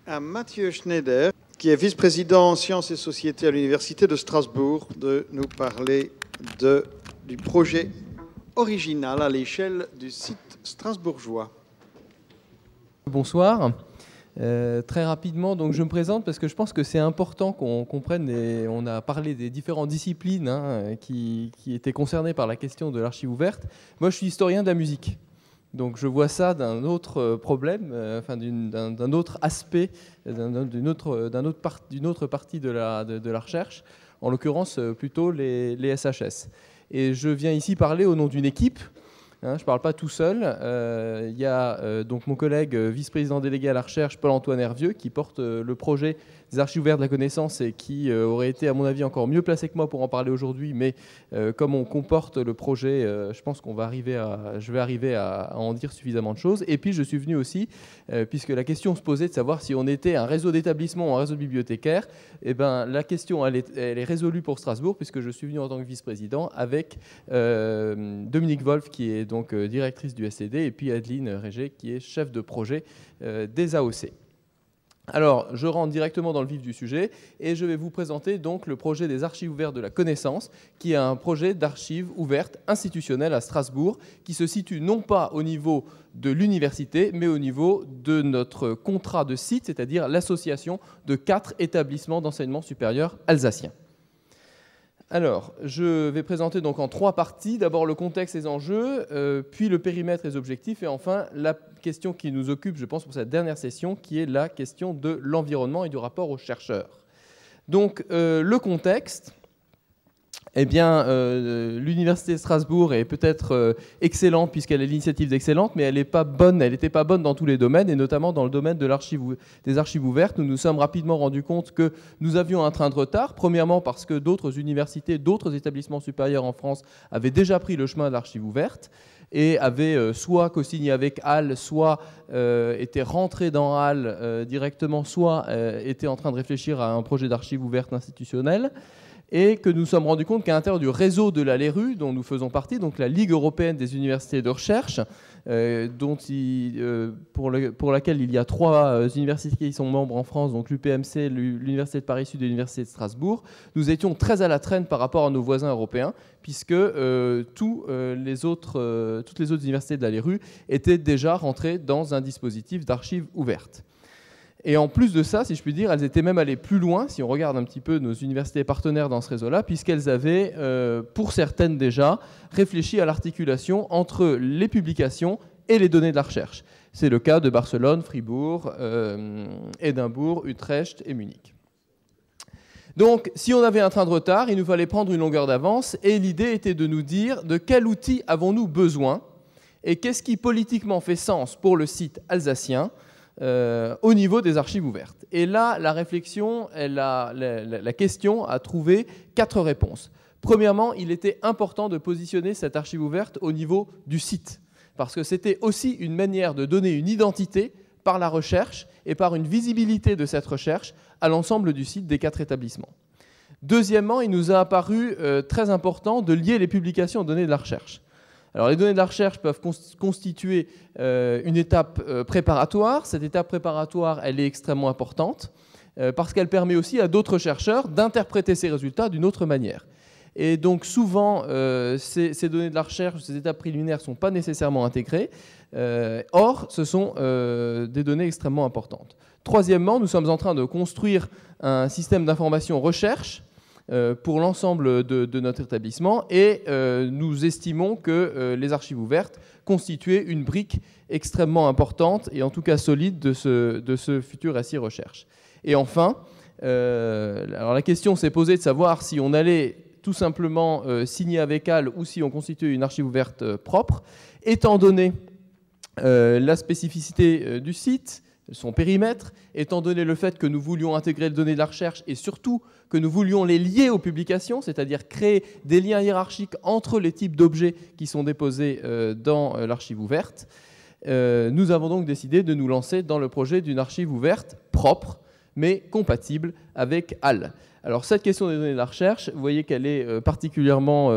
à Mathieu Schneider, qui est vice-président en sciences et sociétés à l'Université de Strasbourg, de nous parler du projet original à l'échelle du site strasbourgeois. Bonsoir. Très rapidement, donc je me présente parce que je pense que c'est important qu'on comprenne, et on a parlé des différentes disciplines qui étaient concernées par la question de l'archive ouverte. Moi, je suis historien de la musique. Donc je vois ça d'un autre problème, d'un autre aspect, d'une autre partie de la recherche, en l'occurrence plutôt les SHS. Et je viens ici parler au nom d'une équipe. Je ne parle pas tout seul. Il y a donc mon collègue vice-président délégué à la recherche, Paul-Antoine Hervieux, qui porte le projet des archives ouvertes de la connaissance et qui aurait été, à mon avis, encore mieux placé que moi pour en parler aujourd'hui. Mais comme on comporte le projet, je pense je vais arriver à en dire suffisamment de choses. Et puis, je suis venu aussi, puisque la question se posait de savoir si on était un réseau d'établissements ou un réseau de bibliothécaires. Eh ben, la question, elle est résolue pour Strasbourg, puisque je suis venu en tant que vice-président avec Dominique Wolf, qui est donc directrice du SCD, et puis Adeline Régé, qui est chef de projet des AOC. Alors, je rentre directement dans le vif du sujet et je vais vous présenter donc le projet des archives ouvertes de la connaissance, qui est un projet d'archives ouvertes institutionnelles à Strasbourg, qui se situe non pas au niveau de l'université, mais au niveau de notre contrat de site, c'est-à-dire l'association de 4 établissements d'enseignement supérieur alsaciens. Alors, je vais présenter donc en 3 parties. D'abord le contexte et les enjeux, puis le périmètre et les objectifs, et enfin la question qui nous occupe, je pense, pour cette dernière session, qui est la question de l'environnement et du rapport aux chercheurs. Donc, le contexte, eh bien, l'Université de Strasbourg est peut-être excellente puisqu'elle a l'initiative d'excellente, mais elle n'était pas bonne dans tous les domaines, et notamment dans le domaine de des archives ouvertes. Nous nous sommes rapidement rendus compte que nous avions un train de retard, premièrement parce que d'autres universités, d'autres établissements supérieurs en France avaient déjà pris le chemin de l'archive ouverte et avaient soit co-signé avec HAL, soit étaient rentrés dans HAL directement, soit étaient en train de réfléchir à un projet d'archive ouverte institutionnelle. Et que nous nous sommes rendus compte qu'à l'intérieur du réseau de la LERU, dont nous faisons partie, donc la Ligue européenne des universités de recherche, pour laquelle il y a 3 universités qui sont membres en France, donc l'UPMC, l'Université de Paris-Sud et l'Université de Strasbourg, nous étions très à la traîne par rapport à nos voisins européens, puisque toutes les autres universités de la LERU étaient déjà rentrées dans un dispositif d'archives ouvertes. Et en plus de ça, si je puis dire, elles étaient même allées plus loin, si on regarde un petit peu nos universités partenaires dans ce réseau-là, puisqu'elles avaient, pour certaines déjà, réfléchi à l'articulation entre les publications et les données de la recherche. C'est le cas de Barcelone, Fribourg, Édimbourg, Utrecht et Munich. Donc, si on avait un train de retard, il nous fallait prendre une longueur d'avance, et l'idée était de nous dire de quel outil avons-nous besoin, et qu'est-ce qui politiquement fait sens pour le site alsacien, au niveau des archives ouvertes. Et là, la réflexion, la question a trouvé 4 réponses. Premièrement, il était important de positionner cette archive ouverte au niveau du site, parce que c'était aussi une manière de donner une identité par la recherche et par une visibilité de cette recherche à l'ensemble du site des 4 établissements. Deuxièmement, il nous a apparu très important de lier les publications aux données de la recherche. Alors, les données de la recherche peuvent constituer une étape préparatoire. Cette étape préparatoire, elle est extrêmement importante parce qu'elle permet aussi à d'autres chercheurs d'interpréter ces résultats d'une autre manière. Et donc, souvent, ces données de la recherche, ces étapes préliminaires ne sont pas nécessairement intégrées. Or, ce sont des données extrêmement importantes. Troisièmement, nous sommes en train de construire un système d'information recherche pour l'ensemble de notre établissement, et nous estimons que les archives ouvertes constituaient une brique extrêmement importante et en tout cas solide de ce futur SI recherche. Et enfin, alors la question s'est posée de savoir si on allait tout simplement signer avec HAL ou si on constituait une archive ouverte propre, étant donné la spécificité du site, son périmètre, étant donné le fait que nous voulions intégrer les données de la recherche et surtout que nous voulions les lier aux publications, c'est-à-dire créer des liens hiérarchiques entre les types d'objets qui sont déposés dans l'archive ouverte. Nous avons donc décidé de nous lancer dans le projet d'une archive ouverte propre, mais compatible avec HAL. Alors cette question des données de la recherche, vous voyez qu'elle est particulièrement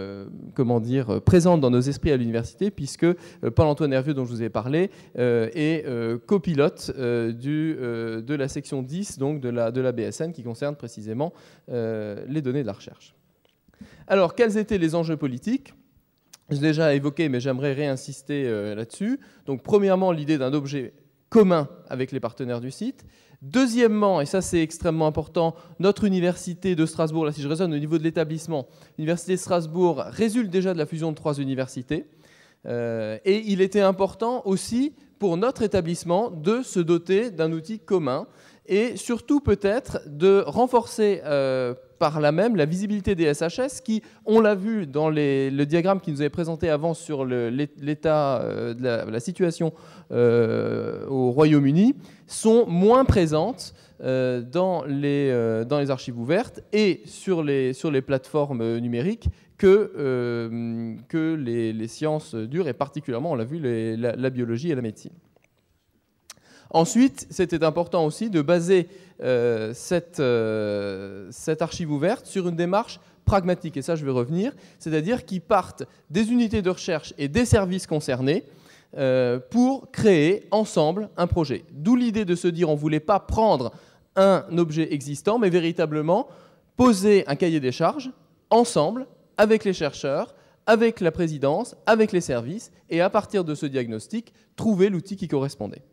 présente dans nos esprits à l'université, puisque Paul-Antoine Hervieux, dont je vous ai parlé, est copilote de la section 10 donc de la BSN, qui concerne précisément les données de la recherche. Alors, quels étaient les enjeux politiques ? J'ai déjà évoqué, mais j'aimerais réinsister là-dessus. Donc, premièrement, l'idée d'un objet commun avec les partenaires du site. Deuxièmement, et ça c'est extrêmement important, notre université de Strasbourg, là si je raisonne au niveau de l'établissement, l'université de Strasbourg résulte déjà de la fusion de 3 universités. Et il était important aussi pour notre établissement de se doter d'un outil commun et surtout peut-être de renforcer par là même la visibilité des SHS qui, on l'a vu dans le diagramme qui nous avait présenté avant sur l'état de la situation au Royaume-Uni, sont moins présentes dans les archives ouvertes et sur les plateformes numériques que les sciences dures et particulièrement, on l'a vu, la biologie et la médecine. Ensuite, c'était important aussi de baser cette archive ouverte sur une démarche pragmatique, et ça je vais revenir, c'est-à-dire qui partent des unités de recherche et des services concernés pour créer ensemble un projet. D'où l'idée de se dire on ne voulait pas prendre un objet existant, mais véritablement poser un cahier des charges ensemble, avec les chercheurs, avec la présidence, avec les services, et à partir de ce diagnostic, trouver l'outil qui correspondait.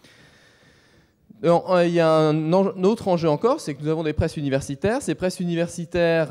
Alors, il y a un autre enjeu encore, c'est que nous avons des presses universitaires. Ces presses universitaires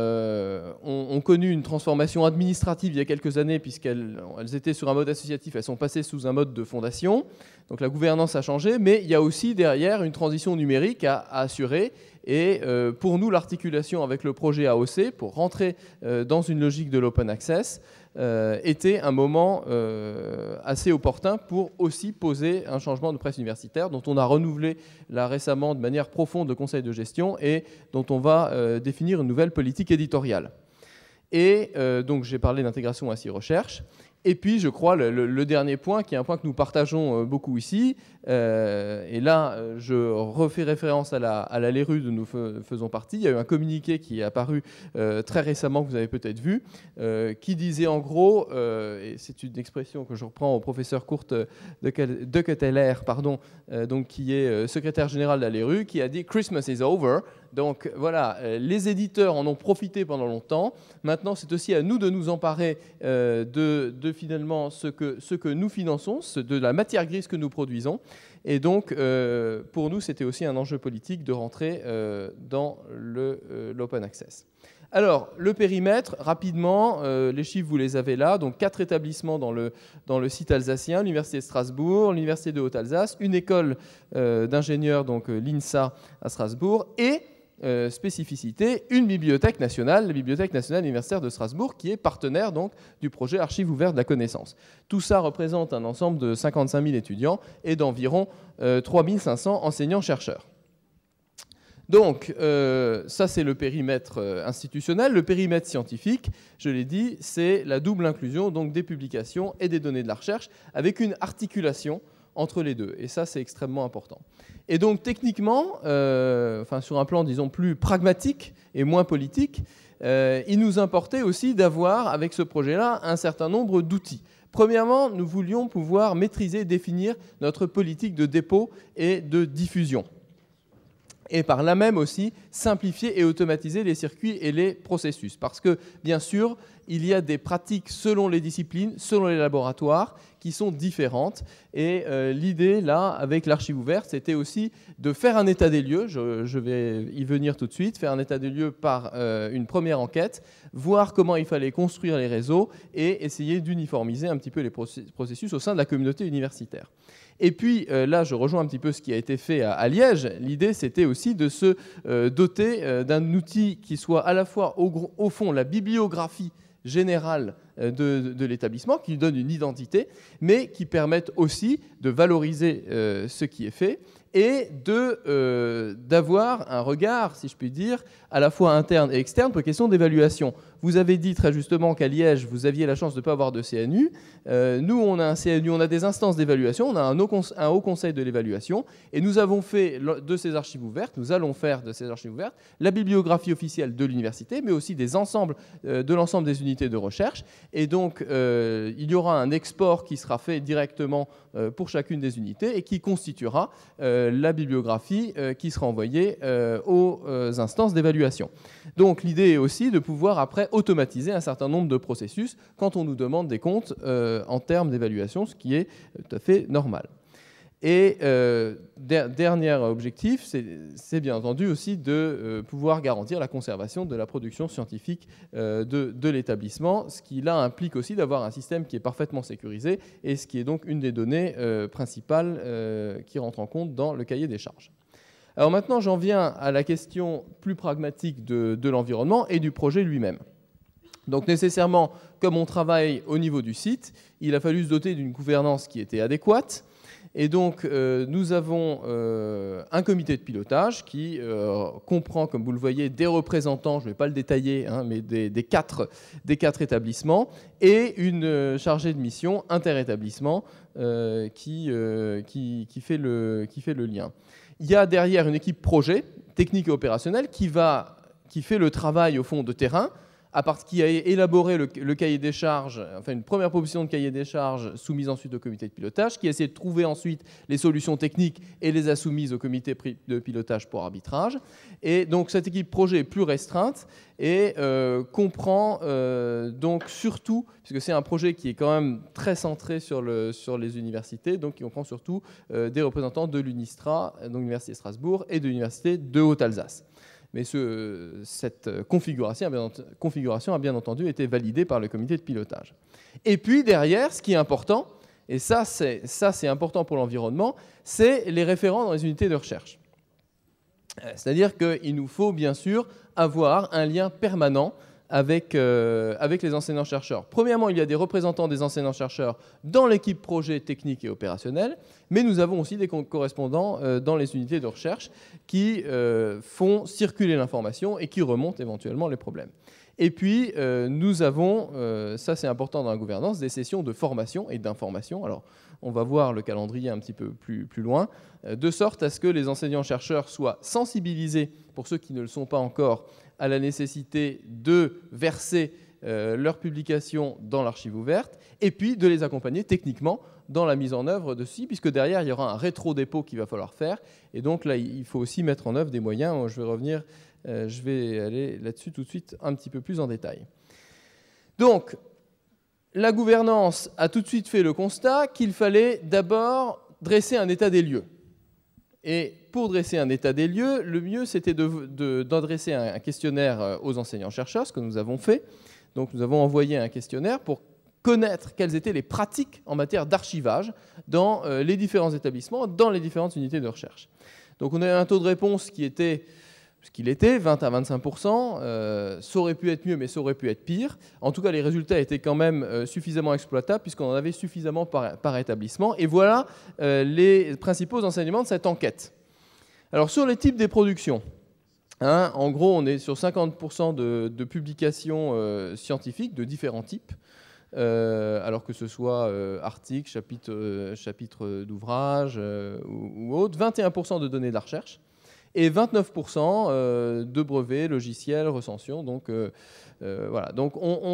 ont connu une transformation administrative il y a quelques années, puisqu'elles étaient sur un mode associatif, elles sont passées sous un mode de fondation. Donc la gouvernance a changé, mais il y a aussi derrière une transition numérique à assurer. Et pour nous, l'articulation avec le projet AOC, pour rentrer dans une logique de l'open access, était un moment assez opportun pour aussi poser un changement de presse universitaire dont on a renouvelé là récemment de manière profonde le conseil de gestion et dont on va définir une nouvelle politique éditoriale. Et donc j'ai parlé d'intégration ainsi recherche. Et puis, je crois, le dernier point, qui est un point que nous partageons beaucoup ici, et là, je refais référence à la LERU dont nous faisons partie. Il y a eu un communiqué qui est apparu très récemment, que vous avez peut-être vu, qui disait en gros, et c'est une expression que je reprends au professeur Kurt de Ketteler, donc, qui est secrétaire général de la LERU, qui a dit « Christmas is over ». Donc voilà, les éditeurs en ont profité pendant longtemps. Maintenant, c'est aussi à nous de nous emparer de finalement ce que nous finançons, de la matière grise que nous produisons. Et donc, pour nous, c'était aussi un enjeu politique de rentrer dans l'open access. Alors, le périmètre, rapidement, les chiffres, vous les avez là. Donc, 4 établissements dans le site alsacien, l'Université de Strasbourg, l'Université de Haute-Alsace, une école d'ingénieurs, donc l'INSA à Strasbourg, et spécificité, une bibliothèque nationale, la Bibliothèque nationale universitaire de Strasbourg, qui est partenaire donc, du projet Archives ouvertes de la connaissance. Tout ça représente un ensemble de 55 000 étudiants et d'environ 3 500 enseignants-chercheurs. Donc, ça c'est le périmètre institutionnel. Le périmètre scientifique, je l'ai dit, c'est la double inclusion donc, des publications et des données de la recherche, avec une articulation entre les deux. Et ça, c'est extrêmement important. Et donc, techniquement, sur un plan, disons, plus pragmatique et moins politique, il nous importait aussi d'avoir, avec ce projet-là, un certain nombre d'outils. Premièrement, nous voulions pouvoir maîtriser et définir notre politique de dépôt et de diffusion. Et par là même aussi simplifier et automatiser les circuits et les processus. Parce que, bien sûr, il y a des pratiques selon les disciplines, selon les laboratoires, qui sont différentes. Et l'idée, là, avec l'archive ouverte, c'était aussi de faire un état des lieux, je vais y venir tout de suite, faire un état des lieux par une première enquête, voir comment il fallait construire les réseaux et essayer d'uniformiser un petit peu les processus au sein de la communauté universitaire. Et puis là, je rejoins un petit peu ce qui a été fait à Liège. L'idée, c'était aussi de se doter d'un outil qui soit à la fois, au fond, la bibliographie générale de l'établissement, qui lui donnent une identité, mais qui permettent aussi de valoriser ce qui est fait et d'avoir un regard, si je puis dire, à la fois interne et externe pour les questions d'évaluation. Vous avez dit très justement qu'à Liège, vous aviez la chance de ne pas avoir de CNU. Nous, on a un CNU, on a des instances d'évaluation, on a un haut conseil de l'évaluation, et nous avons fait de ces archives ouvertes, nous allons faire de ces archives ouvertes la bibliographie officielle de l'université, mais aussi de l'ensemble des unités de recherche. Et donc, il y aura un export qui sera fait directement pour chacune des unités et qui constituera la bibliographie qui sera envoyée aux instances d'évaluation. Donc, l'idée est aussi de pouvoir après automatiser un certain nombre de processus quand on nous demande des comptes en termes d'évaluation, ce qui est tout à fait normal. Et dernier objectif, c'est bien entendu aussi de pouvoir garantir la conservation de la production scientifique de l'établissement, ce qui là implique aussi d'avoir un système qui est parfaitement sécurisé et ce qui est donc une des données principales qui rentre en compte dans le cahier des charges. Alors maintenant, j'en viens à la question plus pragmatique de l'environnement et du projet lui-même. Donc nécessairement, comme on travaille au niveau du site, il a fallu se doter d'une gouvernance qui était adéquate. Et donc, nous avons un comité de pilotage qui comprend, comme vous le voyez, des représentants, je ne vais pas le détailler, hein, mais des quatre établissements, et une chargée de mission interétablissement qui fait le lien. Il y a derrière une équipe projet, technique et opérationnelle, qui fait le travail, au fond, de terrain, qui a élaboré le cahier des charges, enfin une première proposition de cahier des charges soumise ensuite au comité de pilotage, qui a essayé de trouver ensuite les solutions techniques et les a soumises au comité de pilotage pour arbitrage. Et donc cette équipe projet est plus restreinte et comprend donc surtout, puisque c'est un projet qui est quand même très centré sur les universités, donc qui comprend surtout des représentants de l'UNISTRA, donc l'Université de Strasbourg, et de l'Université de Haute-Alsace. Mais cette configuration a bien entendu été validée par le comité de pilotage. Et puis derrière, ce qui est important, et ça c'est important pour l'environnement, c'est les référents dans les unités de recherche. C'est-à-dire qu'il nous faut bien sûr avoir un lien permanent avec les enseignants-chercheurs. Premièrement, il y a des représentants des enseignants-chercheurs dans l'équipe projet technique et opérationnelle, mais nous avons aussi des correspondants dans les unités de recherche qui font circuler l'information et qui remontent éventuellement les problèmes. Et puis, nous avons, ça c'est important dans la gouvernance, des sessions de formation et d'information. Alors, on va voir le calendrier un petit peu plus loin, de sorte à ce que les enseignants-chercheurs soient sensibilisés, pour ceux qui ne le sont pas encore, à la nécessité de verser leurs publications dans l'archive ouverte, et puis de les accompagner techniquement dans la mise en œuvre de ceci, puisque derrière, il y aura un rétro-dépôt qu'il va falloir faire. Et donc là, il faut aussi mettre en œuvre des moyens. Je vais aller là-dessus tout de suite un petit peu plus en détail. Donc, la gouvernance a tout de suite fait le constat qu'il fallait d'abord dresser un état des lieux. Et pour dresser un état des lieux, le mieux, c'était d'adresser un questionnaire aux enseignants-chercheurs, ce que nous avons fait. Donc, nous avons envoyé un questionnaire pour connaître quelles étaient les pratiques en matière d'archivage dans les différents établissements, dans les différentes unités de recherche. Donc, on a eu un taux de réponse qui était ce qu'il était, 20 à 25%. Ça aurait pu être mieux, mais ça aurait pu être pire. En tout cas, les résultats étaient quand même suffisamment exploitables, puisqu'on en avait suffisamment par établissement. Et voilà les principaux enseignements de cette enquête. Alors, sur les types des productions, en gros, on est sur 50% de publications scientifiques de différents types, alors que ce soit articles, chapitres d'ouvrages ou autres. 21% de données de la recherche. Et 29% de brevets, logiciels, recensions. Donc, voilà. Donc,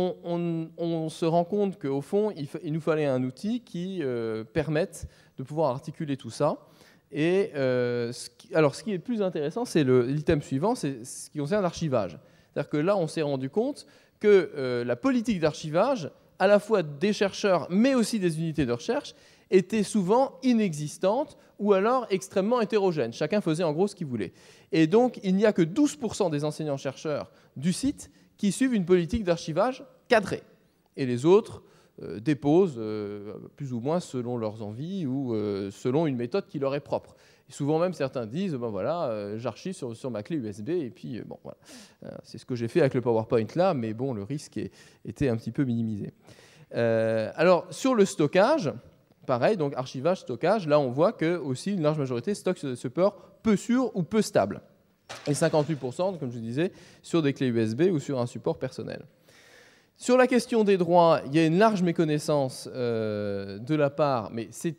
on se rend compte qu'au fond, il nous fallait un outil qui permette de pouvoir articuler tout ça. Et alors, ce qui est le plus intéressant, c'est l'item suivant, c'est ce qui concerne l'archivage. C'est-à-dire que là, on s'est rendu compte que la politique d'archivage, à la fois des chercheurs, mais aussi des unités de recherche, était souvent inexistante ou alors extrêmement hétérogène. Chacun faisait en gros ce qu'il voulait. Et donc, il n'y a que 12% des enseignants-chercheurs du site qui suivent une politique d'archivage cadrée. Et les autres déposent plus ou moins selon leurs envies ou selon une méthode qui leur est propre. Et souvent même certains disent ben voilà, j'archive sur ma clé USB et puis bon voilà. C'est ce que j'ai fait avec le PowerPoint là, mais bon, le risque était un petit peu minimisé. Alors sur le stockage, pareil, donc archivage, stockage, là on voit que aussi une large majorité stocke sur des supports peu sûrs ou peu stables. Et 58%, comme je disais, sur des clés USB ou sur un support personnel. Sur la question des droits, il y a une large méconnaissance de la part, mais c'est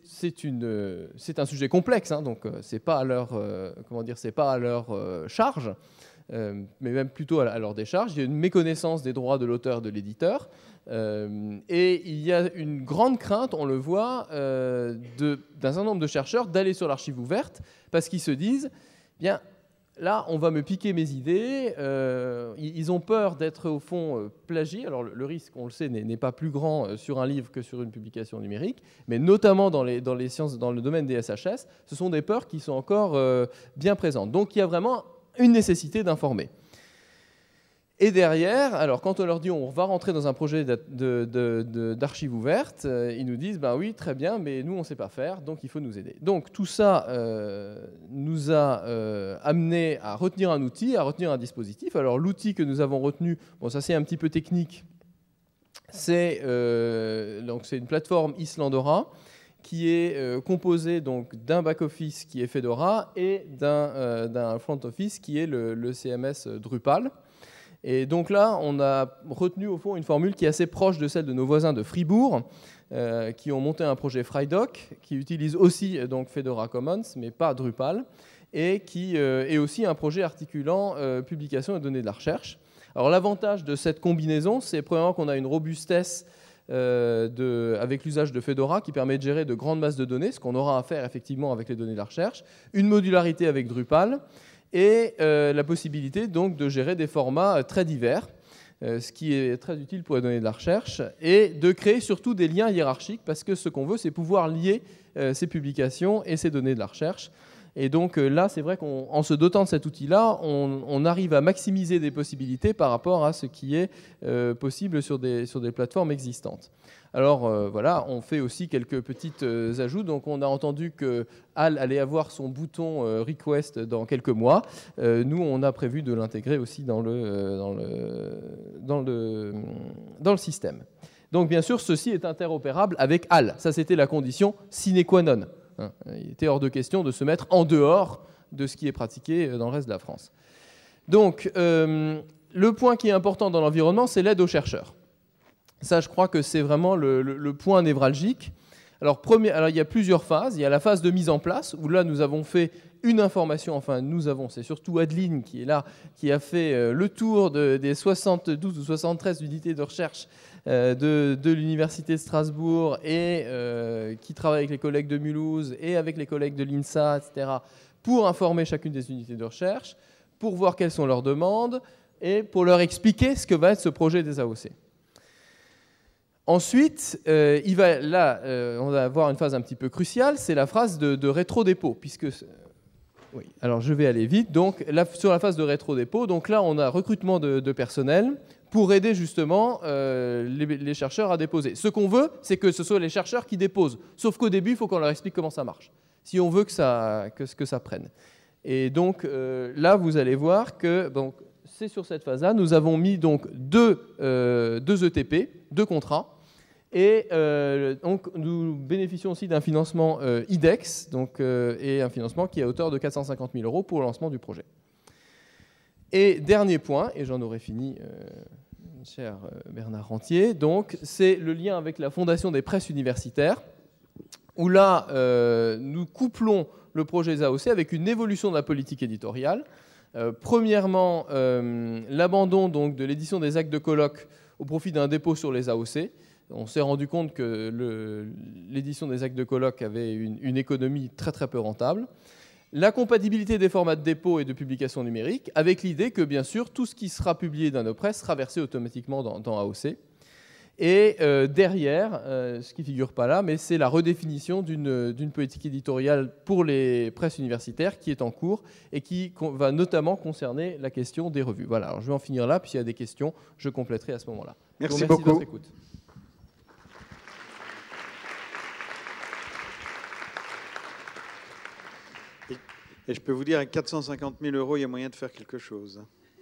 un sujet complexe, hein, donc c'est pas à leur c'est pas à leur charge, mais même plutôt à leur décharge. Il y a une méconnaissance des droits de l'auteur et de l'éditeur, et il y a une grande crainte, on le voit, d'un certain nombre de chercheurs d'aller sur l'archive ouverte parce qu'ils se disent, bien, là, on va me piquer mes idées. Ils ont peur d'être, au fond, plagiés. Alors, le risque, on le sait, n'est pas plus grand sur un livre que sur une publication numérique, mais notamment dans les sciences, dans le domaine des SHS, ce sont des peurs qui sont encore bien présentes. Donc, il y a vraiment une nécessité d'informer. Et derrière, alors quand on leur dit on va rentrer dans un projet d'archives ouvertes, ils nous disent ben oui, très bien, mais nous on ne sait pas faire, donc il faut nous aider. Donc tout ça nous a amené à retenir un outil, à retenir un dispositif. Alors l'outil que nous avons retenu, bon ça c'est un petit peu technique, c'est une plateforme Islandora qui est composée donc d'un back-office qui est Fedora et d'un front-office qui est le CMS Drupal. Et donc là, on a retenu au fond une formule qui est assez proche de celle de nos voisins de Fribourg, qui ont monté un projet FryDoc, qui utilise aussi donc Fedora Commons, mais pas Drupal, et qui est aussi un projet articulant publication et données de la recherche. Alors l'avantage de cette combinaison, c'est premièrement qu'on a une robustesse avec l'usage de Fedora qui permet de gérer de grandes masses de données, ce qu'on aura à faire effectivement avec les données de la recherche, une modularité avec Drupal, et la possibilité donc de gérer des formats très divers, ce qui est très utile pour les données de la recherche, et de créer surtout des liens hiérarchiques, parce que ce qu'on veut, c'est pouvoir lier ces publications et ces données de la recherche. Et donc là, c'est vrai qu'en se dotant de cet outil-là, on arrive à maximiser des possibilités par rapport à ce qui est possible sur des plateformes existantes. Alors voilà, on fait aussi quelques petits ajouts. Donc on a entendu que HAL allait avoir son bouton request dans quelques mois. Nous, on a prévu de l'intégrer aussi dans le système. Donc bien sûr, ceci est interopérable avec HAL. Ça, c'était la condition sine qua non. Il était hors de question de se mettre en dehors de ce qui est pratiqué dans le reste de la France. Donc le point qui est important dans l'environnement, c'est l'aide aux chercheurs. Ça, je crois que c'est vraiment le point névralgique. Alors, il y a plusieurs phases. Il y a la phase de mise en place, où là, nous avons fait une information. Enfin, c'est surtout Adeline qui est là, qui a fait le tour des 72 ou 73 unités de recherche de l'Université de Strasbourg et qui travaille avec les collègues de Mulhouse et avec les collègues de l'INSA, etc., pour informer chacune des unités de recherche, pour voir quelles sont leurs demandes et pour leur expliquer ce que va être ce projet des AOC. Ensuite, on va avoir une phase un petit peu cruciale, c'est la phase de rétro-dépôt, puisque... Oui, alors je vais aller vite. Donc, sur la phase de rétro-dépôt, donc là, on a recrutement de personnel pour aider justement les chercheurs à déposer. Ce qu'on veut, c'est que ce soit les chercheurs qui déposent. Sauf qu'au début, il faut qu'on leur explique comment ça marche, si on veut que ça prenne. Et donc, là, vous allez voir que... Donc, c'est sur cette phase-là. Nous avons mis donc deux ETP, 2 contrats. Et donc, nous bénéficions aussi d'un financement IDEX, et un financement qui est à hauteur de 450 000 € pour le lancement du projet. Et dernier point, et j'en aurai fini, cher Bernard Rentier, donc c'est le lien avec la Fondation des presses universitaires, où là, nous couplons le projet des AOC avec une évolution de la politique éditoriale. Premièrement, l'abandon donc de l'édition des actes de colloque au profit d'un dépôt sur les AOC. On s'est rendu compte que l'édition des actes de colloque avait une économie très très peu rentable. La compatibilité des formats de dépôt et de publication numérique, avec l'idée que bien sûr tout ce qui sera publié dans nos presses sera versé automatiquement dans AOC. Et derrière, ce qui ne figure pas là, mais c'est la redéfinition d'une politique éditoriale pour les presses universitaires qui est en cours et qui va notamment concerner la question des revues. Voilà, alors je vais en finir là, puis s'il y a des questions, je compléterai à ce moment-là. Merci beaucoup. De votre écoute. Et je peux vous dire, avec 450 000 €, il y a moyen de faire quelque chose.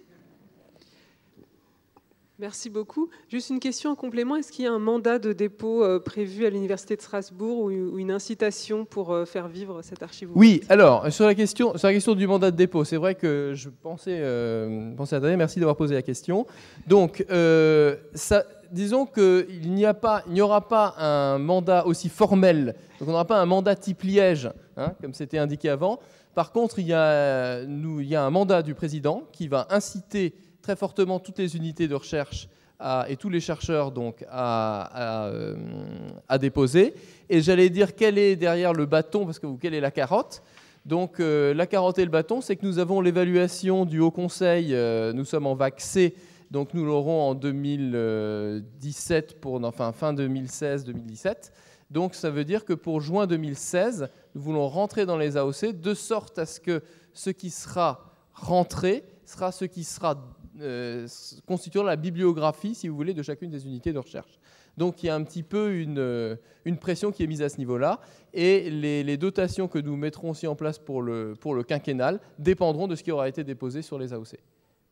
Merci beaucoup. Juste une question en complément. Est-ce qu'il y a un mandat de dépôt prévu à l'Université de Strasbourg ou une incitation pour faire vivre cette archive ouverte? Oui, alors, sur la question du mandat de dépôt, c'est vrai que je pensais à Daniel, merci d'avoir posé la question. Donc, disons qu'il n'y aura pas un mandat aussi formel, donc on n'aura pas un mandat type Liège, hein, comme c'était indiqué avant. Par contre, il y a un mandat du président qui va inciter très fortement toutes les unités de recherche et tous les chercheurs donc, à déposer. Et j'allais dire quel est derrière le bâton, parce que quelle est la carotte. Donc la carotte et le bâton, c'est que nous avons l'évaluation du Haut Conseil, nous sommes en vague C, donc nous l'aurons en 2017, fin 2016-2017. Donc ça veut dire que pour juin 2016, nous voulons rentrer dans les AOC de sorte à ce que ce qui sera rentré sera ce qui sera constituant la bibliographie, si vous voulez, de chacune des unités de recherche. Donc il y a un petit peu une pression qui est mise à ce niveau-là, et les dotations que nous mettrons aussi en place pour le quinquennal dépendront de ce qui aura été déposé sur les AOC.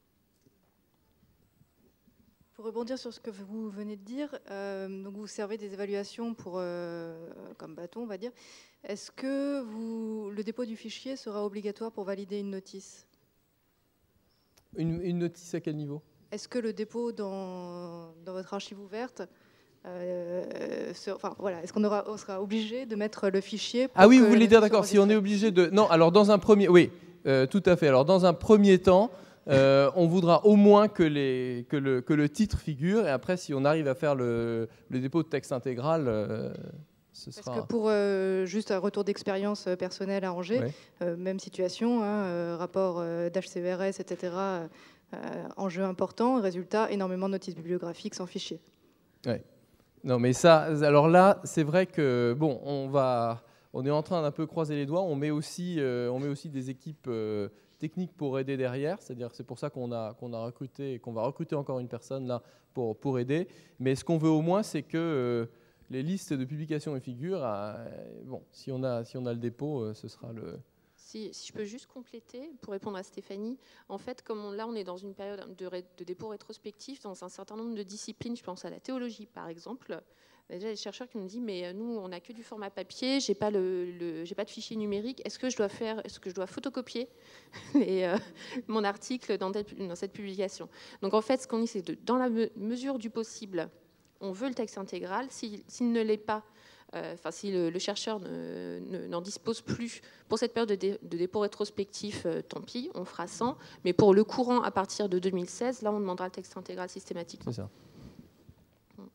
Pour rebondir sur ce que vous venez de dire, donc vous servez des évaluations comme bâton, on va dire. Est-ce que le dépôt du fichier sera obligatoire pour valider une notice ? Une notice à quel niveau ? Est-ce que le dépôt dans votre archive ouverte, est-ce qu'on sera obligé de mettre le fichier pour vous voulez dire, d'accord, si on est obligé de... Non, alors dans un premier... Oui, tout à fait. Alors dans un premier temps, on voudra au moins que le titre figure, et après, si on arrive à faire le dépôt de texte intégral... Parce que pour juste un retour d'expérience personnelle à Angers, même situation, hein, rapport d'HCVRS, etc., enjeu important, résultat, énormément de notices bibliographiques sans fichier. Ouais. Non, mais ça, alors là, c'est vrai que, bon, on est en train d'un peu croiser les doigts, on met aussi des équipes techniques pour aider derrière, c'est-à-dire que c'est pour ça qu'on a recruté, et qu'on va recruter encore une personne là pour aider, mais ce qu'on veut au moins, c'est que... les listes de publications et figures, si on a le dépôt, ce sera le... Si je peux juste compléter, pour répondre à Stéphanie, en fait, comme là on est dans une période de dépôt rétrospectif dans un certain nombre de disciplines, je pense à la théologie par exemple, déjà les chercheurs qui nous disent mais nous on n'a que du format papier, j'ai pas de fichier numérique, est-ce que je dois photocopier mon article dans cette publication? Donc en fait ce qu'on dit c'est dans la mesure du possible, on veut le texte intégral. S'il ne l'est pas, si le chercheur n'en dispose plus pour cette période de dépôt rétrospectif, tant pis, on fera 100. Mais pour le courant à partir de 2016, là, on demandera le texte intégral systématiquement. C'est ça.